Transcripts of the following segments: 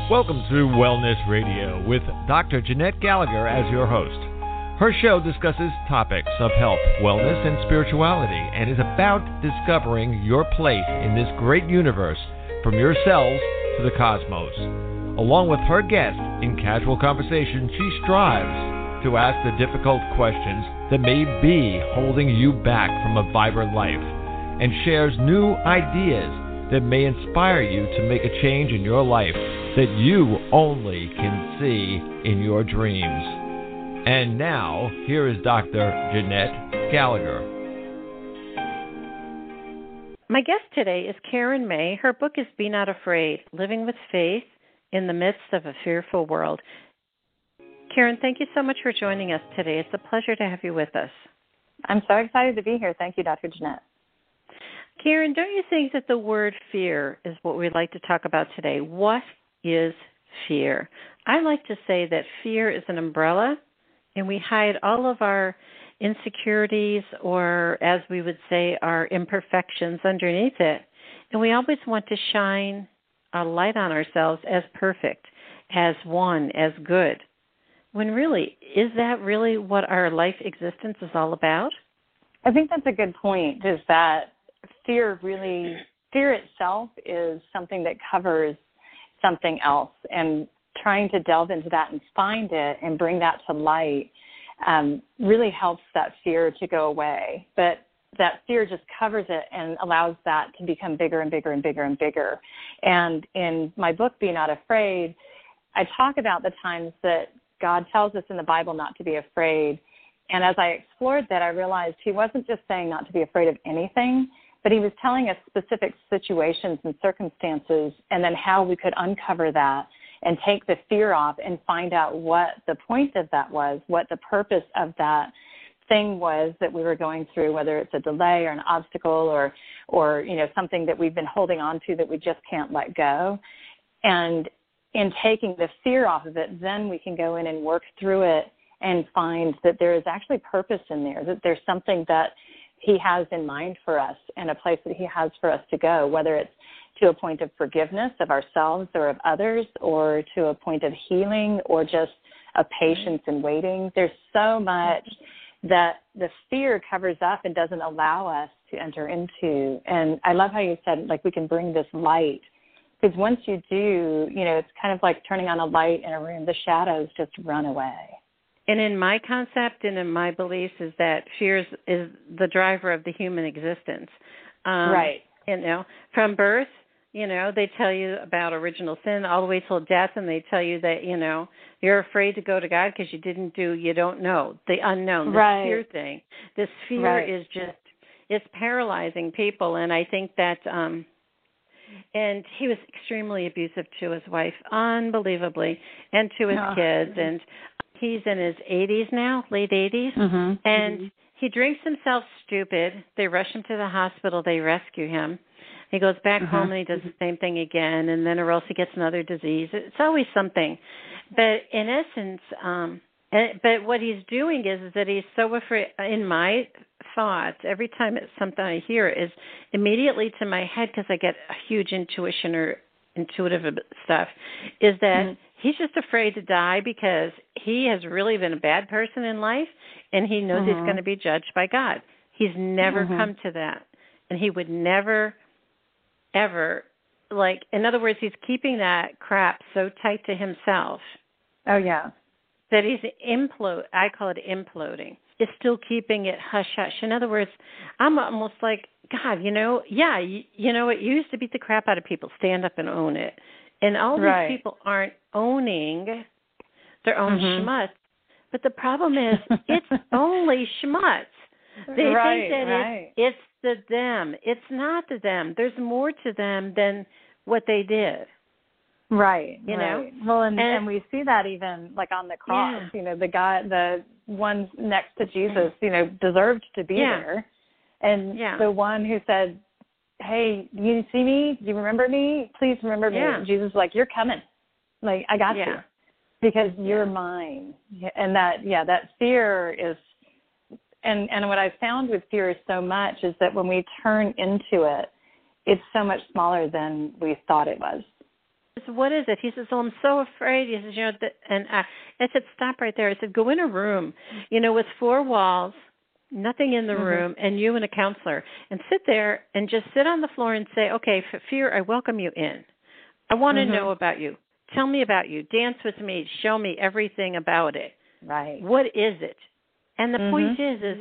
Welcome to Wellness Radio with Dr. Jeanette Gallagher as your host. Her show discusses topics of health, wellness, and spirituality, and is about discovering your place in this great universe, from your cells to the cosmos. Along with her guests, in casual conversation, she strives to ask the difficult questions that may be holding you back from a vibrant life, and shares new ideas that may inspire you to make a change in your life that you only can see in your dreams. And now, here is Dr. Jeanette Gallagher. My guest today is Karen May. Her book is Be Not Afraid, Living with Faith in the Midst of a Fearful World. Karen, thank you so much for joining us today. It's a pleasure to have you with us. I'm so excited to be here. Thank you, Dr. Jeanette. Karen, don't you think that the word fear is what we'd like to talk about today? What is fear? I like to say that fear is an umbrella, and we hide all of our insecurities, or as we would say, our imperfections underneath it. And we always want to shine a light on ourselves as perfect, as one, as good. When really, is that really what our life existence is all about? I think that's a good point, is that fear itself is something that covers something else, and trying to delve into that and find it and bring that to light really helps that fear to go away. But that fear just covers it and allows that to become bigger and bigger and bigger and bigger. And in my book, Be Not Afraid, I talk about the times that God tells us in the Bible not to be afraid. And as I explored that, I realized he wasn't just saying not to be afraid of anything, but he was telling us specific situations and circumstances, and then how we could uncover that and take the fear off and find out what the point of that was, what the purpose of that thing was that we were going through, whether it's a delay or an obstacle or something that we've been holding on to that we just can't let go. And in taking the fear off of it, then we can go in and work through it and find that there is actually purpose in there, that there's something that he has in mind for us and a place that he has for us to go, whether it's to a point of forgiveness of ourselves or of others, or to a point of healing, or just a patience and waiting. There's so much that the fear covers up and doesn't allow us to enter into. And I love how you said, like, we can bring this light. Because once you do, it's kind of like turning on a light in a room. The shadows just run away. And in my concept and in my beliefs is that fear is the driver of the human existence. Right. From birth, they tell you about original sin all the way till death, and they tell you that, you're afraid to go to God because you don't know, the unknown, this right. fear thing. This fear right. is it's paralyzing people, and I think that, and he was extremely abusive to his wife, unbelievably, and to his kids, and he's in his 80s now, late 80s, and he drinks himself stupid. They rush him to the hospital. They rescue him. He goes back home and he does the same thing again, and then or else he gets another disease. It's always something. But in essence, but what he's doing is that he's so afraid. In my thoughts, every time it's something I hear, is immediately to my head, because I get a huge intuition or intuitive stuff, is that he's just afraid to die because he has really been a bad person in life, and he knows he's going to be judged by God. He's never come to that, and he would never, ever, in other words, he's keeping that crap so tight to himself. Oh, yeah. That he's I call it imploding. Is still keeping it hush-hush. In other words, I'm almost like, God, it used to beat the crap out of people, stand up and own it. And all these people aren't owning their own schmutz. But the problem is, it's only schmutz. They think that it's the them. It's not the them. There's more to them than what they did. Right. You know? Well, and we see that even like on the cross. The one next to Jesus, deserved to be there. And the one who said, hey, do you see me? Do you remember me? Please remember me. And Jesus is like, you're coming. Like, I got you. Because you're mine. And that fear is, and what I've found with fear is so much is that when we turn into it, it's so much smaller than we thought it was. what is it? He says, I'm so afraid. He says, and I said, stop right there. I said, go in a room, with 4 walls, nothing in the room, and you and a counselor, and sit there and just sit on the floor and say, okay, fear, I welcome you in. I want to know about you. Tell me about you. Dance with me. Show me everything about it. Right. What is it? And the point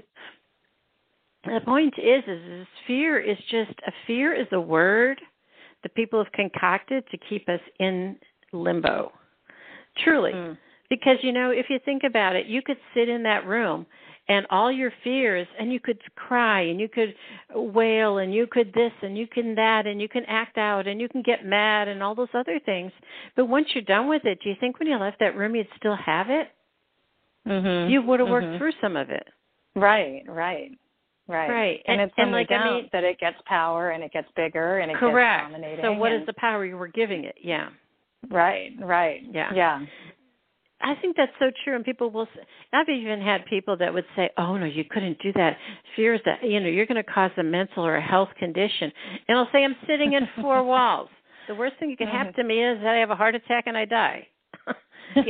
is fear is a word that people have concocted to keep us in limbo. Truly. Because, if you think about it, you could sit in that room and all your fears, and you could cry, and you could wail, and you could this, and you can that, and you can act out, and you can get mad, and all those other things. But once you're done with it, do you think when you left that room you'd still have it? You would have worked through some of it. Right. And it's only that it gets power, and it gets bigger, and it gets dominating. So what is the power you were giving it? Yeah. Right. Yeah. I think that's so true, and people will say, I've even had people that would say, oh, no, you couldn't do that. Fear is that, you're going to cause a mental or a health condition. And I'll say, I'm sitting in 4 walls. The worst thing that can happen to me is that I have a heart attack and I die. But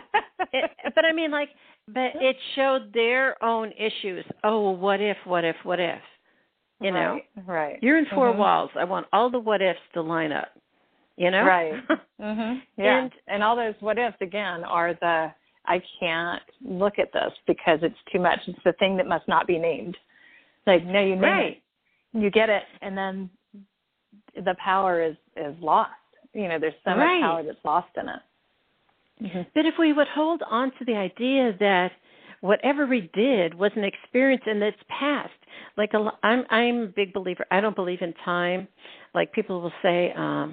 it showed their own issues. Oh, what if? Right. You're in 4 walls. I want all the what ifs to line up. Right. Yeah. And all those what ifs, again, are I can't look at this because it's too much. It's the thing that must not be named. Like, no, you name it. You get it, and then the power is lost. There's so much power that's lost in it. But if we would hold on to the idea that whatever we did was an experience and it's past, like I'm a big believer. I don't believe in time. Like people will say,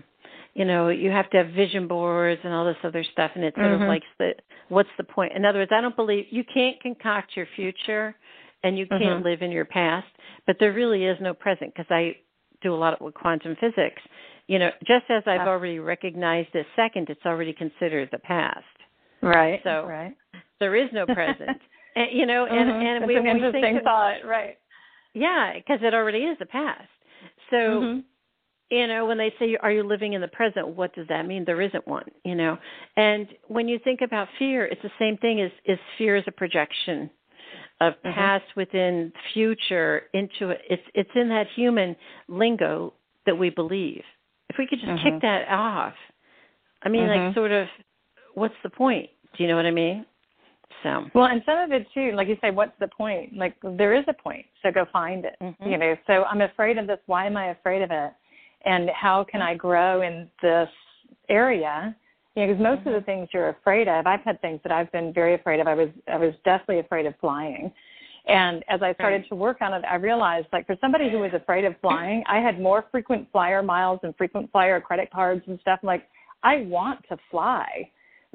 you have to have vision boards and all this other stuff, and it's sort of like what's the point? In other words, I don't believe you can't concoct your future and you can't live in your past, but there really is no present, because I do a lot with quantum physics. Just as I've already recognized this second, it's already considered the past. Right. So there is no present. And, and it's an interesting thought, right? Yeah, because it already is the past. So, when they say, are you living in the present, what does that mean? There isn't one, And when you think about fear, it's the same thing as fear is a projection of past within future into it. It's in that human lingo that we believe. If we could just kick that off, I mean, like sort of, what's the point? Do you know what I mean? So. Well, and some of it too, like you say, what's the point? Like there is a point, so go find it. So I'm afraid of this. Why am I afraid of it? And how can I grow in this area? Because most of the things you're afraid of, I've had things that I've been very afraid of. I was deathly afraid of flying. And as I started to work on it, I realized, like, for somebody who was afraid of flying, I had more frequent flyer miles and frequent flyer credit cards and stuff. I'm like, I want to fly.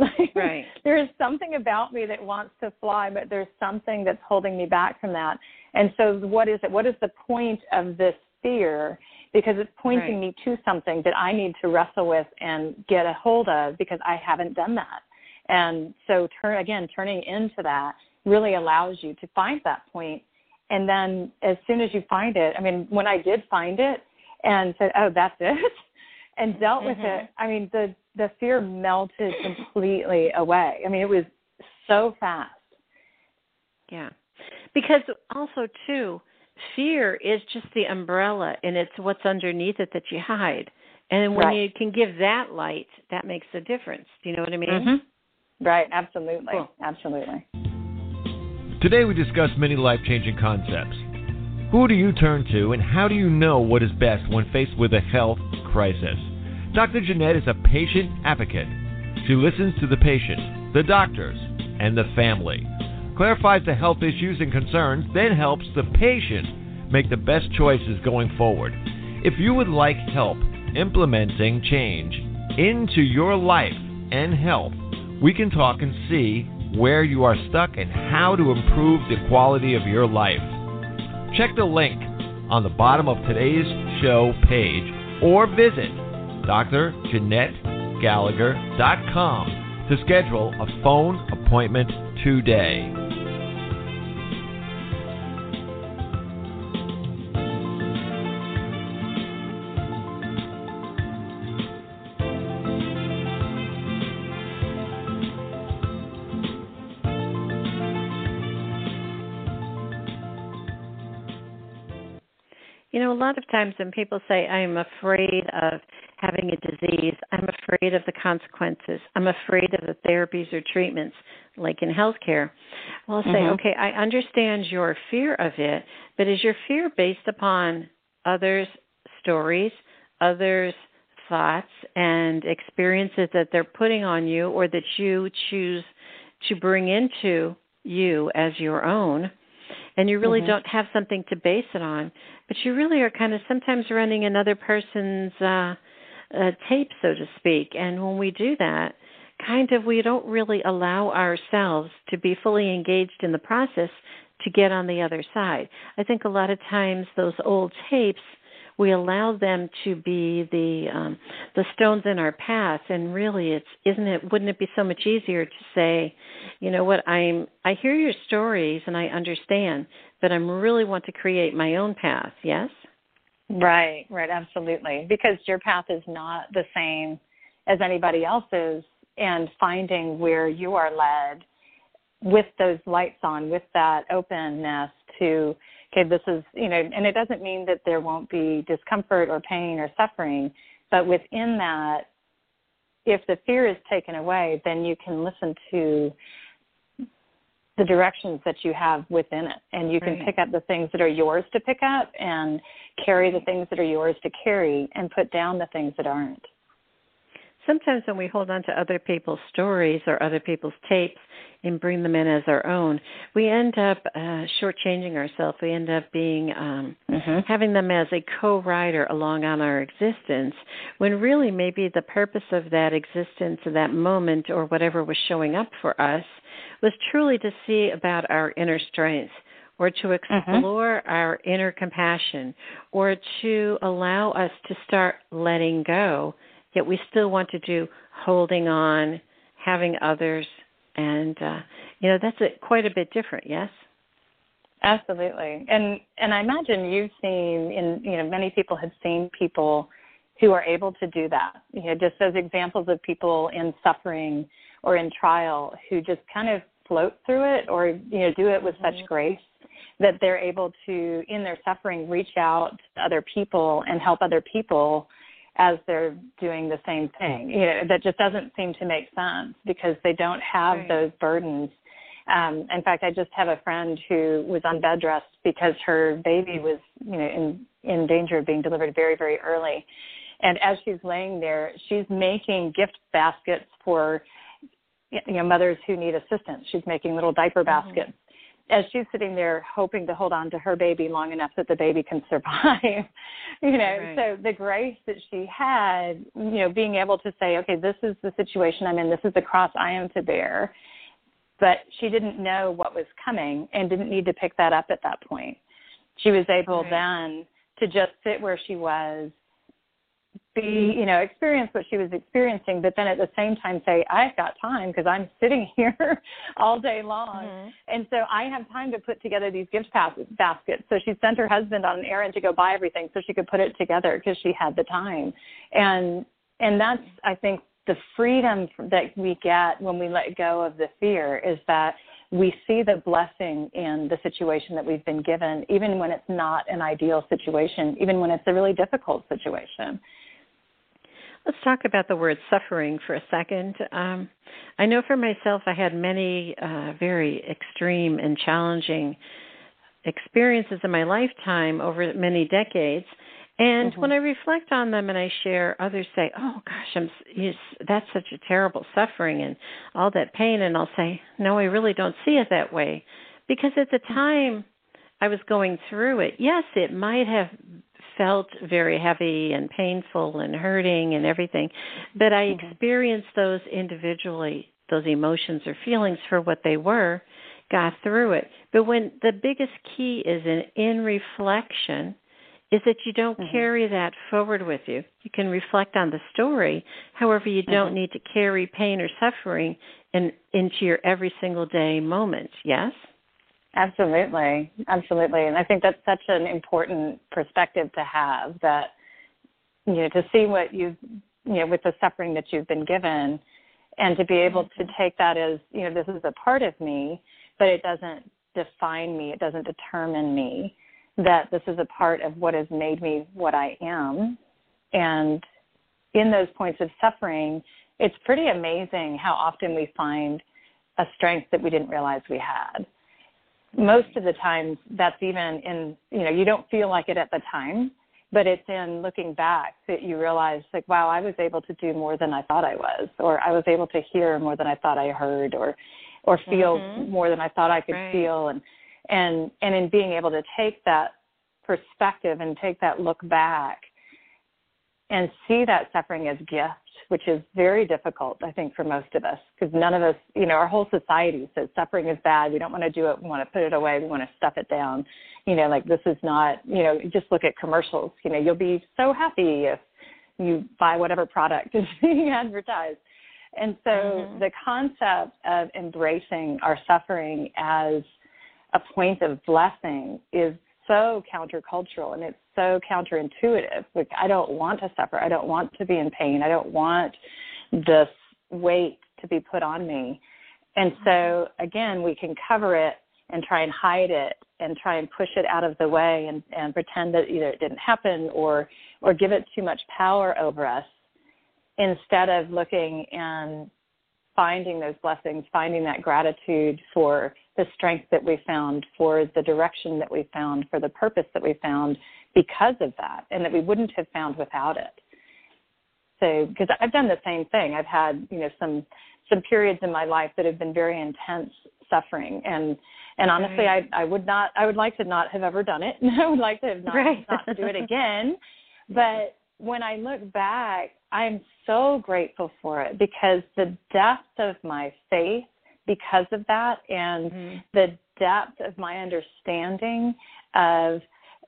There is something about me that wants to fly, but there's something that's holding me back from that. And so what is it? What is the point of this fear? Because it's pointing me to something that I need to wrestle with and get a hold of, because I haven't done that. And so turning into that really allows you to find that point. And then as soon as you find it, I mean, when I did find it and said, oh, that's it, and dealt with it, I mean, the fear melted completely away. I mean, it was so fast. Yeah. Because also, too, fear is just the umbrella, and it's what's underneath it that you hide. And when you can give that light, that makes a difference. Do you know what I mean? Right, absolutely. Cool. Absolutely. Today we discuss many life-changing concepts. Who do you turn to, and how do you know what is best when faced with a health crisis? Dr. Jeanette is a patient advocate. She listens to the patient, the doctors, and the family, clarifies the health issues and concerns, then helps the patient make the best choices going forward. If you would like help implementing change into your life and health, we can talk and see where you are stuck and how to improve the quality of your life. Check the link on the bottom of today's show page or visit drjeanettegallagher.com to schedule a phone appointment today. A lot of times when people say, I'm afraid of having a disease, I'm afraid of the consequences, I'm afraid of the therapies or treatments, like in healthcare, well, I'll say, okay, I understand your fear of it, but is your fear based upon others' stories, others' thoughts and experiences that they're putting on you or that you choose to bring into you as your own? And you really don't have something to base it on, but you really are kind of sometimes running another person's tape, so to speak. And when we do that, we don't really allow ourselves to be fully engaged in the process to get on the other side. I think a lot of times those old tapes, we allow them to be the stones in our path, and really, wouldn't it be so much easier to say, you know what, I hear your stories and I understand, but I really want to create my own path. Yes. Right, absolutely, because your path is not the same as anybody else's, and finding where you are led with those lights on, with that openness to, okay, this is, and it doesn't mean that there won't be discomfort or pain or suffering, but within that, if the fear is taken away, then you can listen to the directions that you have within it, and you can pick up the things that are yours to pick up and carry the things that are yours to carry and put down the things that aren't. Sometimes when we hold on to other people's stories or other people's tapes and bring them in as our own, we end up shortchanging ourselves. We end up being having them as a co-rider along on our existence, when really maybe the purpose of that existence, of that moment, or whatever was showing up for us, was truly to see about our inner strength, or to explore our inner compassion, or to allow us to start letting go. Yet we still want to do holding on, having others, and that's quite a bit different. Yes, absolutely. And I imagine you've seen many people have seen people who are able to do that. Just those examples of people in suffering or in trial who just kind of float through it, or do it with such grace that they're able to, in their suffering, reach out to other people and help other people as they're doing the same thing. That just doesn't seem to make sense because they don't have those burdens. In fact, I just have a friend who was on bed rest because her baby was, in danger of being delivered very, very early. And as she's laying there, she's making gift baskets for, mothers who need assistance. She's making little diaper baskets as she's sitting there hoping to hold on to her baby long enough that the baby can survive, So the grace that she had, being able to say, okay, this is the situation I'm in, this is the cross I am to bear. But she didn't know what was coming and didn't need to pick that up at that point. She was able then to just sit where she was, experience what she was experiencing, but then at the same time say, I've got time because I'm sitting here all day long. And so I have time to put together these gift baskets. So she sent her husband on an errand to go buy everything so she could put it together because she had the time. And that's, I think, the freedom that we get when we let go of the fear is that we see the blessing in the situation that we've been given, even when it's not an ideal situation, even when it's a really difficult situation. Let's talk about the word suffering for a second. I know for myself I had many very extreme and challenging experiences in my lifetime over many decades. And when I reflect on them and I share, others say, oh, gosh, that's such a terrible suffering and all that pain. And I'll say, no, I really don't see it that way. Because at the time I was going through it, yes, it might have felt very heavy and painful and hurting and everything, but I experienced those individually, those emotions or feelings for what they were, got through it. But when the biggest key is in reflection, is that you don't carry that forward with you. You can reflect on the story. However, you don't need to carry pain or suffering into your every single day moment. Yes? Absolutely. And I think that's such an important perspective to have, that, to see what you've, with the suffering that you've been given, and to be able to take that as, this is a part of me, but it doesn't define me. It doesn't determine me. that this is a part of what has made me what I am. And in those points of suffering, it's pretty amazing how often we find a strength that we didn't realize we had. Most of the time, that's even in, you don't feel like it at the time, but it's in looking back that you realize, like, wow, I was able to do more than I thought I was, or I was able to hear more than I thought I heard, or feel more than I thought I could feel. And in being able to take that perspective and take that look back and see that suffering as gift, which is very difficult, I think, for most of us, because none of us, our whole society says suffering is bad. We don't want to do it. We want to put it away. We want to stuff it down. Like this is not, just look at commercials. You'll be so happy if you buy whatever product is being advertised. And so the concept of embracing our suffering as a point of blessing is so countercultural, and it's so counterintuitive. Like, I don't want to suffer. I don't want to be in pain. I don't want this weight to be put on me. And so, again, we can cover it and try and hide it and try and push it out of the way and pretend that either it didn't happen or give it too much power over us, instead of looking and finding those blessings, finding that gratitude for the strength that we found, for the direction that we found, for the purpose that we found because of that, and that we wouldn't have found without it. So, because I've done the same thing. I've had, some periods in my life that have been very intense suffering, and honestly, I would like to not have ever done it. I would like to have not to do it again. But when I look back, I'm so grateful for it, because the depth of my faith because of that, and the depth of my understanding of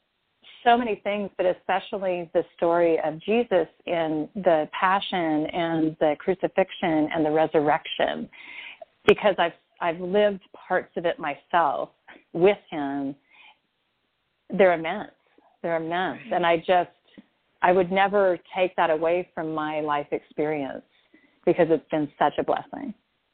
so many things, but especially the story of Jesus in the passion and the crucifixion and the resurrection, because I've lived parts of it myself with him. They're immense. And I would never take that away from my life experience, because it's been such a blessing.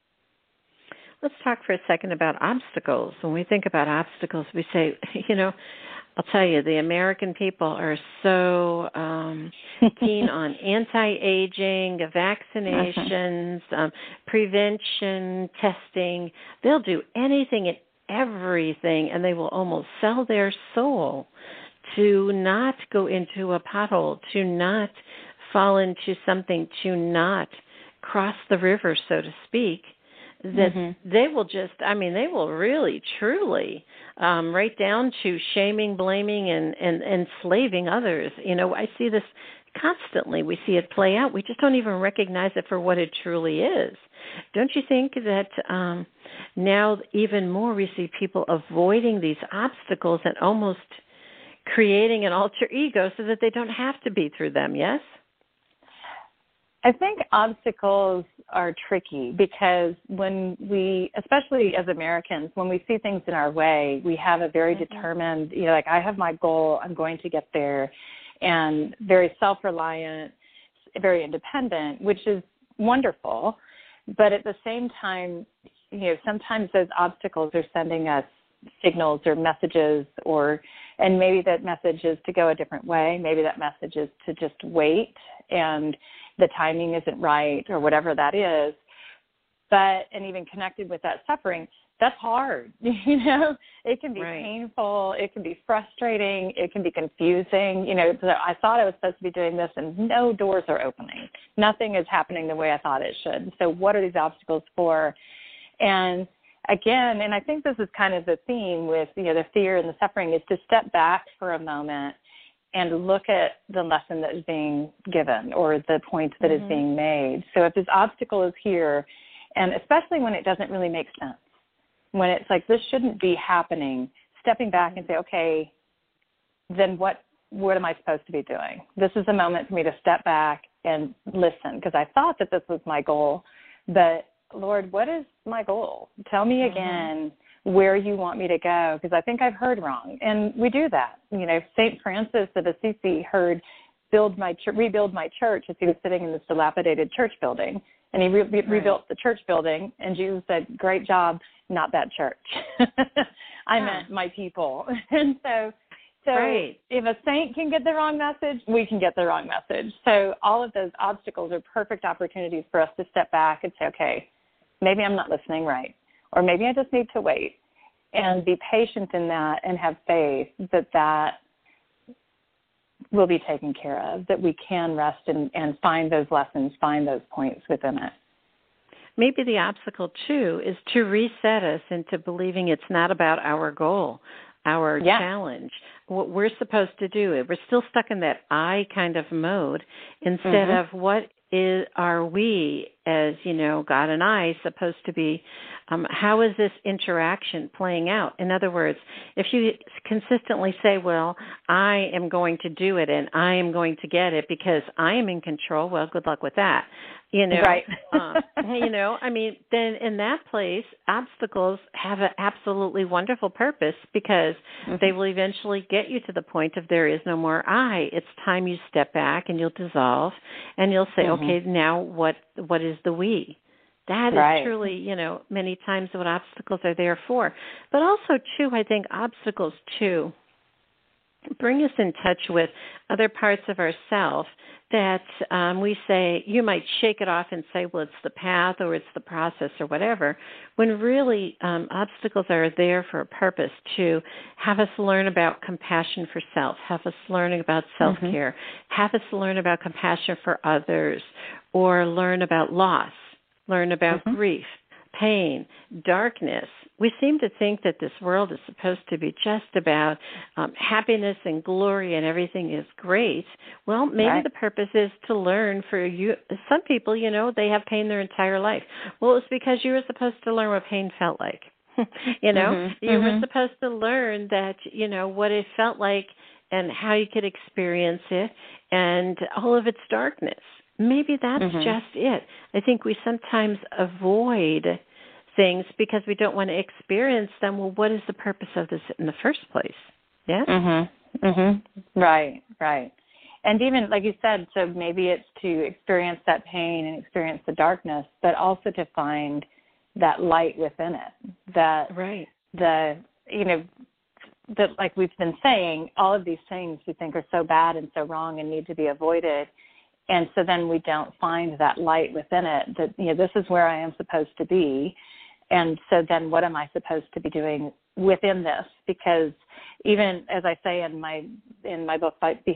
Let's talk for a second about obstacles. When we think about obstacles, we say, I'll tell you, the American people are so keen on anti-aging, vaccinations, prevention, testing. They'll do anything and everything, and they will almost sell their soul to not go into a pothole, to not fall into something, to not cross the river, so to speak, that they will they will really, truly, right down to shaming, blaming, and enslaving others. I see this constantly. We see it play out. We just don't even recognize it for what it truly is. Don't you think that now even more we see people avoiding these obstacles and almost creating an alter ego so that they don't have to be through them, yes? I think obstacles are tricky, because when we, especially as Americans, when we see things in our way, we have a very determined, like, I have my goal, I'm going to get there, and very self-reliant, very independent, which is wonderful. But at the same time, sometimes those obstacles are sending us signals or messages, and maybe that message is to go a different way. Maybe that message is to just wait, and the timing isn't right, or whatever that is. And even connected with that suffering, that's hard. It can be painful. It can be frustrating. It can be confusing. I thought I was supposed to be doing this, and no doors are opening. Nothing is happening the way I thought it should. So what are these obstacles for? And again, and I think this is kind of the theme with, the fear and the suffering, is to step back for a moment and look at the lesson that is being given, or the point that is being made. So if this obstacle is here, and especially when it doesn't really make sense, when it's like, this shouldn't be happening, stepping back and say, okay, then what am I supposed to be doing? This is a moment for me to step back and listen, because I thought that this was my goal, but Lord, what is my goal? Tell me again where you want me to go, because I think I've heard wrong. And we do that. St. Francis of Assisi heard rebuild my church as he was sitting in this dilapidated church building. And he rebuilt the church building, and Jesus said, great job, not that church. I meant my people. And so So right. if a saint can get the wrong message, we can get the wrong message. So all of those obstacles are perfect opportunities for us to step back and say, okay, maybe I'm not listening right, or maybe I just need to wait and be patient in that and have faith that will be taken care of, that we can rest and find those lessons, find those points within it. Maybe the obstacle, too, is to reset us into believing it's not about our goal, our challenge, what we're supposed to do. We're still stuck in that I kind of mode instead of what are we as, God and I supposed to be, how is this interaction playing out? In other words, if you consistently say, well, I am going to do it and I am going to get it because I am in control, well, good luck with that. Right. Then in that place, obstacles have an absolutely wonderful purpose because they will eventually get you to the point of there is no more I. It's time you step back and you'll dissolve and you'll say, okay, now what is the we? That is truly, many times what obstacles are there for. But also, too, I think obstacles, too, bring us in touch with other parts of ourselves that we say, you might shake it off and say, well, it's the path or it's the process or whatever, when really obstacles are there for a purpose to have us learn about compassion for self, have us learn about self-care, have us learn about compassion for others, or learn about loss, learn about grief, pain, darkness. We seem to think that this world is supposed to be just about happiness and glory and everything is great. Well, maybe the purpose is to learn for you. Some people, they have pain their entire life. Well, it's because you were supposed to learn what pain felt like. You were supposed to learn that, what it felt like and how you could experience it and all of its darkness. Maybe that's just it. I think we sometimes avoid things because we don't want to experience them. Well, what is the purpose of this in the first place? Yeah? Right. And even, like you said, so maybe it's to experience that pain and experience the darkness, but also to find that light within it. That like we've been saying, all of these things we think are so bad and so wrong and need to be avoided. And so then we don't find that light within it that, this is where I am supposed to be. And so then what am I supposed to be doing within this? Because even as I say in my book,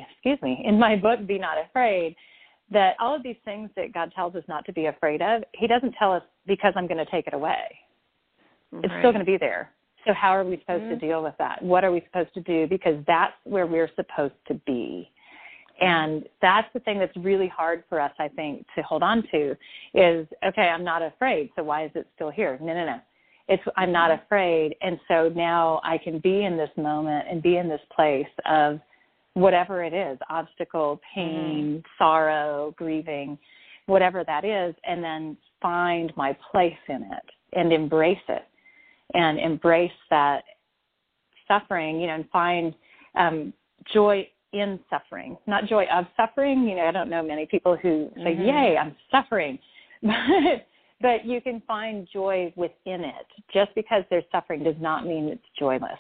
Be Not Afraid, that all of these things that God tells us not to be afraid of, he doesn't tell us because I'm going to take it away. It's still going to be there. So how are we supposed to deal with that? What are we supposed to do? Because that's where we're supposed to be. And that's the thing that's really hard for us, I think, to hold on to is, okay, I'm not afraid, so why is it still here? No. I'm not afraid, and so now I can be in this moment and be in this place of whatever it is, obstacle, pain, sorrow, grieving, whatever that is, and then find my place in it and embrace it and embrace that suffering, and find joy in suffering, not joy of suffering. I don't know many people who say, yay, I'm suffering. But you can find joy within it. Just because there's suffering does not mean it's joyless.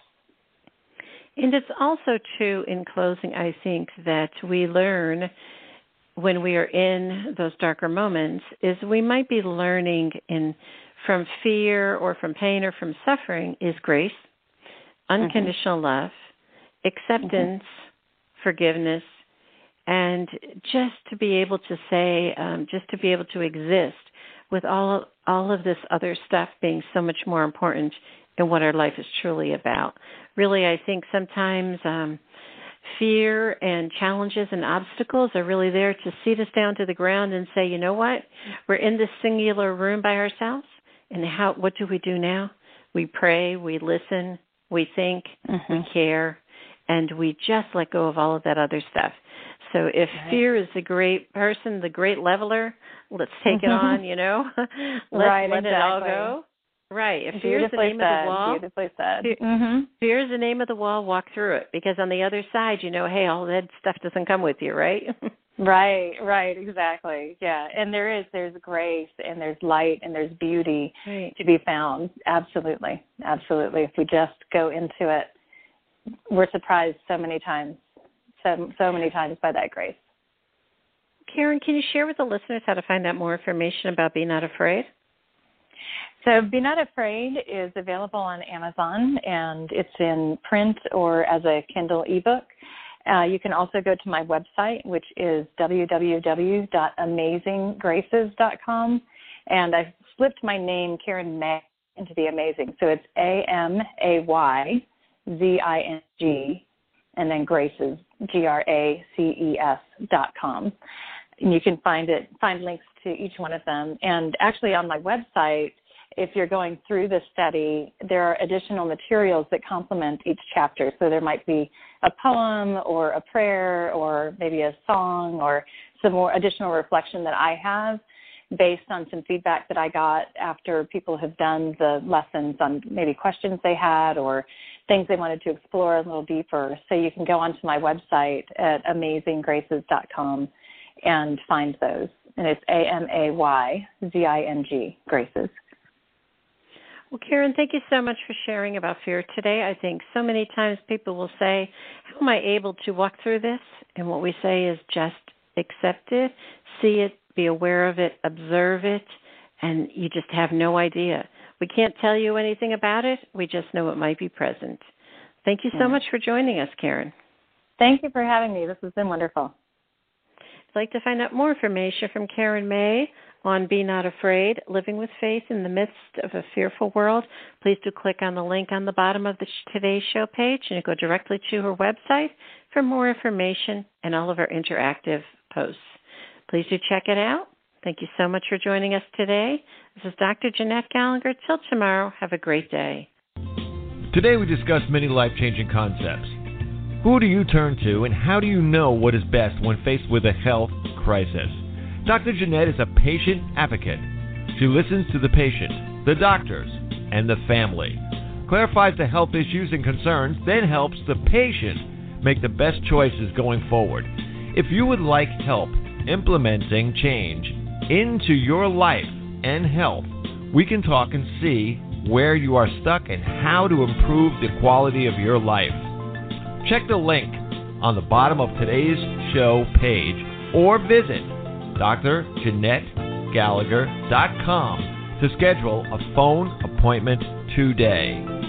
And it's also true, in closing, I think, that we learn when we are in those darker moments is we might be learning from fear or from pain or from suffering is grace, unconditional love, acceptance, forgiveness, and just to be able to say, just to be able to exist with all of this other stuff being so much more important in what our life is truly about. Really, I think sometimes fear and challenges and obstacles are really there to seat us down to the ground and say, you know what? We're in this singular room by ourselves, and what do we do now? We pray, we listen, we think, we care, and we just let go of all of that other stuff. So if fear is the great person, the great leveler, let's take it on, Let's let it all go. Right. If fear is the name of the wall, fear is the name of the wall, walk through it. Because on the other side, hey, all that stuff doesn't come with you, right? Right, exactly. Yeah, and there's grace and there's light and there's beauty to be found. Absolutely. If we just go into it we're surprised so many times by that grace. Karen, can you share with the listeners how to find out more information about Be Not Afraid? So Be Not Afraid is available on Amazon, and it's in print or as a Kindle ebook. You can also go to my website, which is www.amazinggraces.com, and I've flipped my name, Karen May, into the Amazing. So it's AMAYZING, and then Graces, GRACES.com. And you can find links to each one of them. And actually on my website, if you're going through the study, there are additional materials that complement each chapter. So there might be a poem or a prayer or maybe a song or some more additional reflection that I have based on some feedback that I got after people have done the lessons on maybe questions they had or things they wanted to explore a little deeper. So you can go onto my website at amazinggraces.com and find those. And it's AMAYZING, Graces. Well, Karen, thank you so much for sharing about fear today. I think so many times people will say, how am I able to walk through this? And what we say is just accept it, see it, be aware of it, observe it, and you just have no idea. We can't tell you anything about it. We just know it might be present. Thank you so much for joining us, Karen. Thank you for having me. This has been wonderful. If you'd like to find out more information from Karen May on Be Not Afraid, Living with Faith in the Midst of a Fearful World, please do click on the link on the bottom of today's show page and you go directly to her website for more information and all of our interactive posts. Please do check it out. Thank you so much for joining us today. This is Dr. Jeanette Gallagher. Till tomorrow, have a great day. Today we discussed many life-changing concepts. Who do you turn to and how do you know what is best when faced with a health crisis? Dr. Jeanette is a patient advocate. She listens to the patient, the doctors, and the family, clarifies the health issues and concerns, then helps the patient make the best choices going forward. If you would like help implementing change into your life and health, we can talk and see where you are stuck and how to improve the quality of your life. Check the link on the bottom of today's show page or visit drjeanettegallagher.com to schedule a phone appointment today.